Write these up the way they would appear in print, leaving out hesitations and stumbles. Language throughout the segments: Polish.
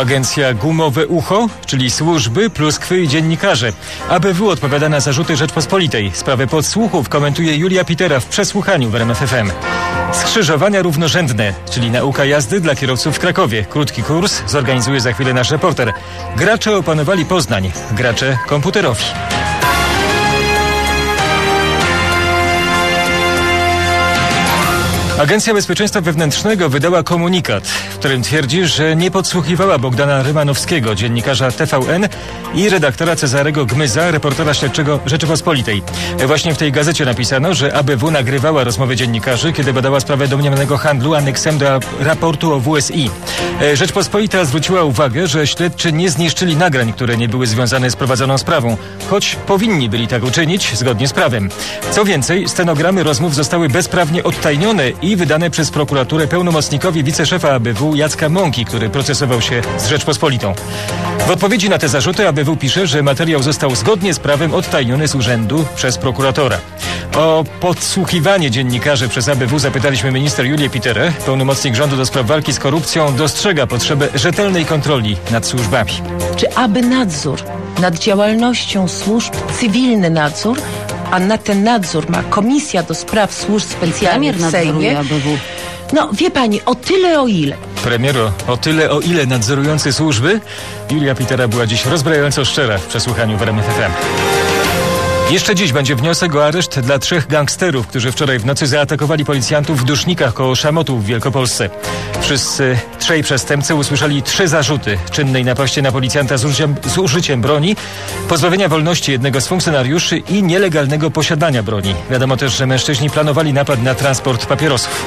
Agencja Gumowe Ucho, czyli służby, pluskwy i dziennikarze. ABW odpowiada na zarzuty Rzeczpospolitej. Sprawę podsłuchów komentuje Julia Pitera w przesłuchaniu w RMF FM. Skrzyżowania równorzędne, czyli nauka jazdy dla kierowców w Krakowie. Krótki kurs zorganizuje za chwilę nasz reporter. Gracze opanowali Poznań, gracze komputerowi. Agencja Bezpieczeństwa Wewnętrznego wydała komunikat, w którym twierdzi, że nie podsłuchiwała Bogdana Rymanowskiego, dziennikarza TVN i redaktora Cezarego Gmyza, reportera śledczego Rzeczypospolitej. Właśnie w tej gazecie napisano, że ABW nagrywała rozmowy dziennikarzy, kiedy badała sprawę domniemanego handlu aneksem do raportu o WSI. Rzeczpospolita zwróciła uwagę, że śledczy nie zniszczyli nagrań, które nie były związane z prowadzoną sprawą, choć powinni byli tak uczynić zgodnie z prawem. Co więcej, stenogramy rozmów zostały bezprawnie odtajnione i wydane przez prokuraturę pełnomocnikowi wiceszefa ABW Jacka Mąki, który procesował się z Rzeczpospolitą. W odpowiedzi na te zarzuty ABW pisze, że materiał został zgodnie z prawem odtajniony z urzędu przez prokuratora. O podsłuchiwanie dziennikarzy przez ABW zapytaliśmy minister Julię Piterę. Pełnomocnik rządu do spraw walki z korupcją dostrzega potrzebę rzetelnej kontroli nad służbami. Czy aby nadzór nad działalnością służb, cywilny nadzór, a na ten nadzór ma Komisja do Spraw Służb Specjalnych w Sejmie. No wie pani, o tyle o ile. Premiero, o tyle o ile nadzorujący służby? Julia Pitera była dziś rozbrajająco szczera w przesłuchaniu w RMF FM. Jeszcze dziś będzie wniosek o areszt dla 3 gangsterów, którzy wczoraj w nocy zaatakowali policjantów w Dusznikach koło Szamotów w Wielkopolsce. Wszyscy 3 przestępcy usłyszeli 3 zarzuty czynnej napaści na policjanta z użyciem broni, pozbawienia wolności jednego z funkcjonariuszy i nielegalnego posiadania broni. Wiadomo też, że mężczyźni planowali napad na transport papierosów.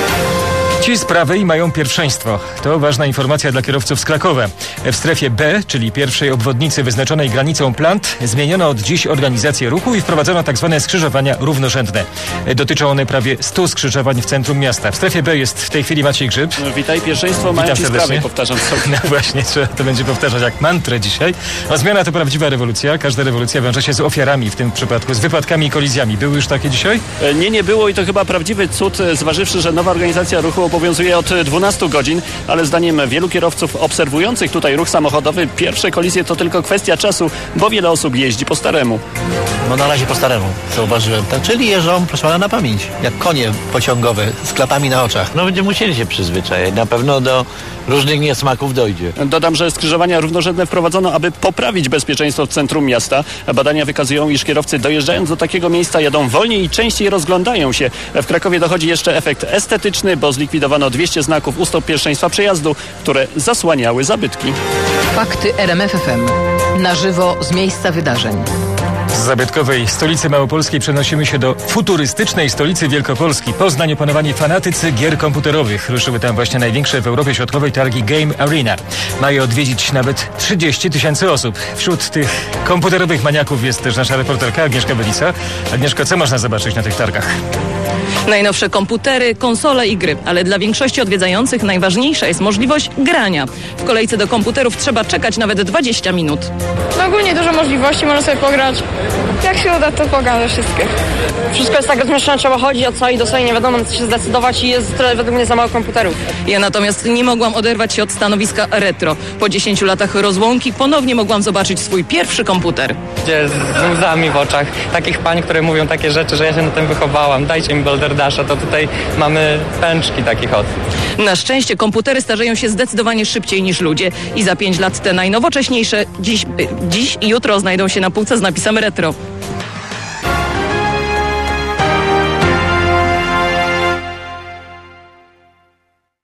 Ci z prawej mają pierwszeństwo. To ważna informacja dla kierowców z Krakowa. W strefie B, czyli pierwszej obwodnicy wyznaczonej granicą plant, zmieniono od dziś organizację ruchu i wprowadzono tzw. skrzyżowania równorzędne. Dotyczą one prawie 100 skrzyżowań w centrum miasta. W strefie B jest w tej chwili Maciej Grzyb. Witaj, pierwszeństwo mają ci z prawej, powtarzam sobie. No właśnie, trzeba to będzie powtarzać jak mantrę dzisiaj. A zmiana to prawdziwa rewolucja. Każda rewolucja wiąże się z ofiarami, w tym przypadku z wypadkami i kolizjami. Były już takie dzisiaj? Nie było i to chyba prawdziwy cud, zważywszy, że nowa organizacja ruchu obowiązuje od 12 godzin, ale zdaniem wielu kierowców obserwujących tutaj ruch samochodowy, pierwsze kolizje to tylko kwestia czasu, bo wiele osób jeździ po staremu. No na razie po staremu, zauważyłem. Tak, czyli jeżdżą, proszę pana, na pamięć, jak konie pociągowe z klapami na oczach. No będziemy musieli się przyzwyczaić. Na pewno do różnych niesmaków dojdzie. Dodam, że skrzyżowania równorzędne wprowadzono, aby poprawić bezpieczeństwo w centrum miasta. Badania wykazują, iż kierowcy dojeżdżając do takiego miejsca jadą wolniej i częściej rozglądają się. W Krakowie dochodzi jeszcze efekt estetyczny, bo zlikwidowano 200 znaków u stop pierwszeństwa przejazdu, które zasłaniały zabytki. Fakty RMF FM. Na żywo z miejsca wydarzeń. Z zabytkowej stolicy małopolskiej przenosimy się do futurystycznej stolicy Wielkopolski. Poznań opanowani fanatycy gier komputerowych. Ruszyły tam właśnie największe w Europie Środkowej targi Game Arena. Ma je odwiedzić nawet 30 000 osób. Wśród tych komputerowych maniaków jest też nasza reporterka Agnieszka Belica. Agnieszko, co można zobaczyć na tych targach? Najnowsze komputery, konsole i gry, ale dla większości odwiedzających najważniejsza jest możliwość grania. W kolejce do komputerów trzeba czekać nawet 20 minut. No ogólnie dużo możliwości, można sobie pograć. Jak się uda, to pogram ze wszystkich. Wszystko jest tak rozmieszczone, trzeba chodzić od sali do sali, nie wiadomo na co się zdecydować i jest tyle według mnie za mało komputerów. Ja natomiast nie mogłam oderwać się od stanowiska retro. Po 10 latach rozłąki ponownie mogłam zobaczyć swój pierwszy komputer. Z łzami w oczach. Takich pań, które mówią takie rzeczy, że ja się na tym wychowałam. Dajcie mi Balderdasza, to tutaj mamy pęczki takich od. Na szczęście komputery starzeją się zdecydowanie szybciej niż ludzie i za 5 lat te najnowocześniejsze dziś i jutro znajdą się na półce z napisem retro.